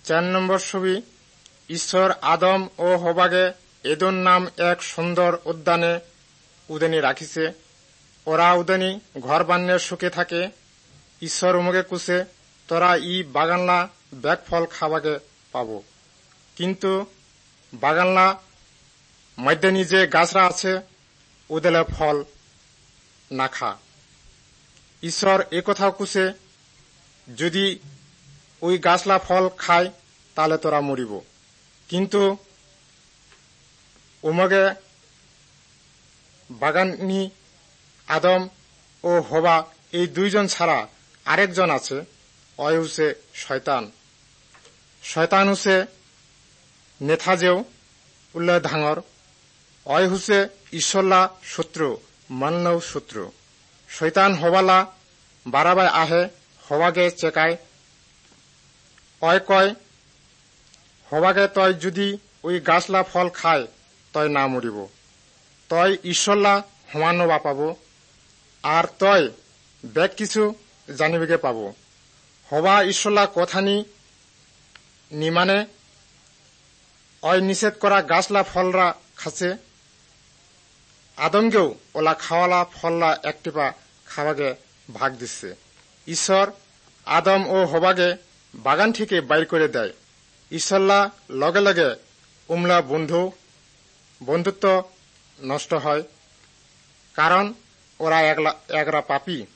4 নম্বর ছবি, ঈশ্বর আদম ও হবাকে এদন নাম এক সুন্দর উদ্যানে উদানি রাখিছে। ওরা উদানি ঘর বান্যের সুখে থাকে। ঈশ্বর উমকে কুছে, তোরা ই বাগানলা ব্যাগ ফল খাবাকে পাব, কিন্তু বাগানলা মধ্যানি যে গাছরা আছে ওদেলে ফল না খা। ঈশ্বর এ কথাও কুছে, যদি ওই গাছলা ফল খায় তাহলে তোরা মরিব। কিন্তু উমগে বাগানি আদম ও হবা এই দুইজন ছাড়া আরেকজন আছে, অয় হুসে শয়তান। শয়তান হুসে নেথাজেও উল্লে ধাঙর, অয় হুসে ঈশ্বরলা শত্রু, মানলেও শত্রু। শয়তান হবালা বারাবাই আহে, হবাকে চেকায়। অয় কয়, হবাকে তয় যদি ওই গাছলা ফল খায় তয় না মরিব, তয় ঈশ্বরলা সমানো বা পাব, আর তয় ব্যাগ কিছু জানিবেকে পাব। হবা ঈশ্বরলা কথা নিমানে অয় নিষেধ করা গাছলা ফলরা খাচ্ছে। আদমকেও ওলা খাওয়ালা ফললা একটিপা খাওয়াকে ভাগ দিচ্ছে। ঈশ্বর আদম ও হবাকে বাগান থেকে বাইর করে দেয়। ঈশ্বরলা লগে লগে উমলা বন্ধুত্ব নষ্ট হয়, কারণ ওরা একরা পাপী।